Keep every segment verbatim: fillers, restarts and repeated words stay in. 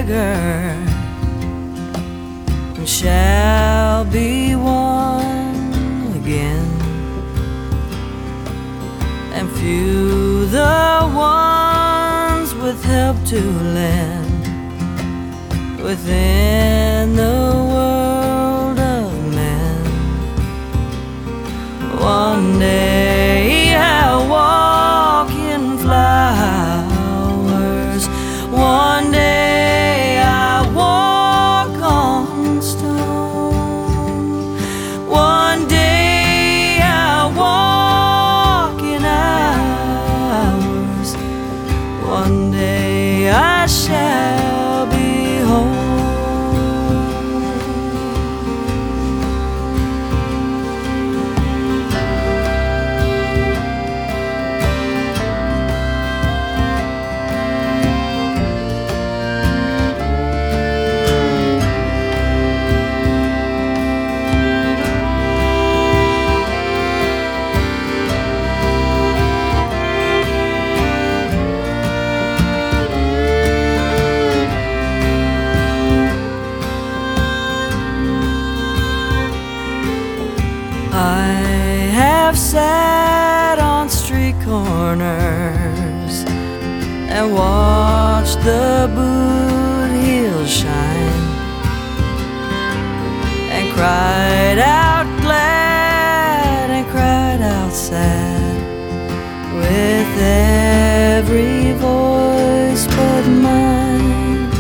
beggar and shall be one again, and few the ones with help to lend within the world of men. One day I'll walk in flowers, one day I'll walk on stone, one day I'll walk in hours, one day I shall be home. I have sat on street corners and watched the boot heels shine, and cried out glad and cried out sad, with every voice but mine.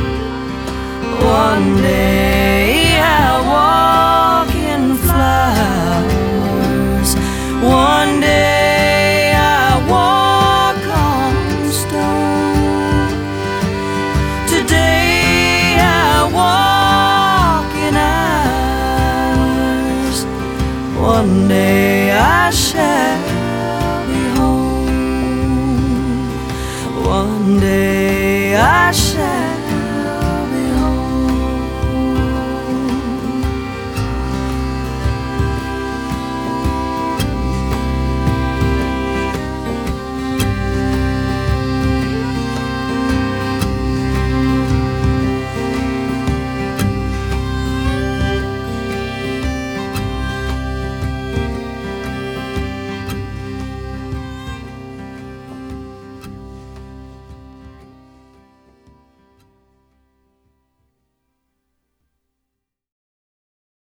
One day I'll walk in flowers, one day I walk on stone, today I walk in hours, one day I shall be home, one day I shall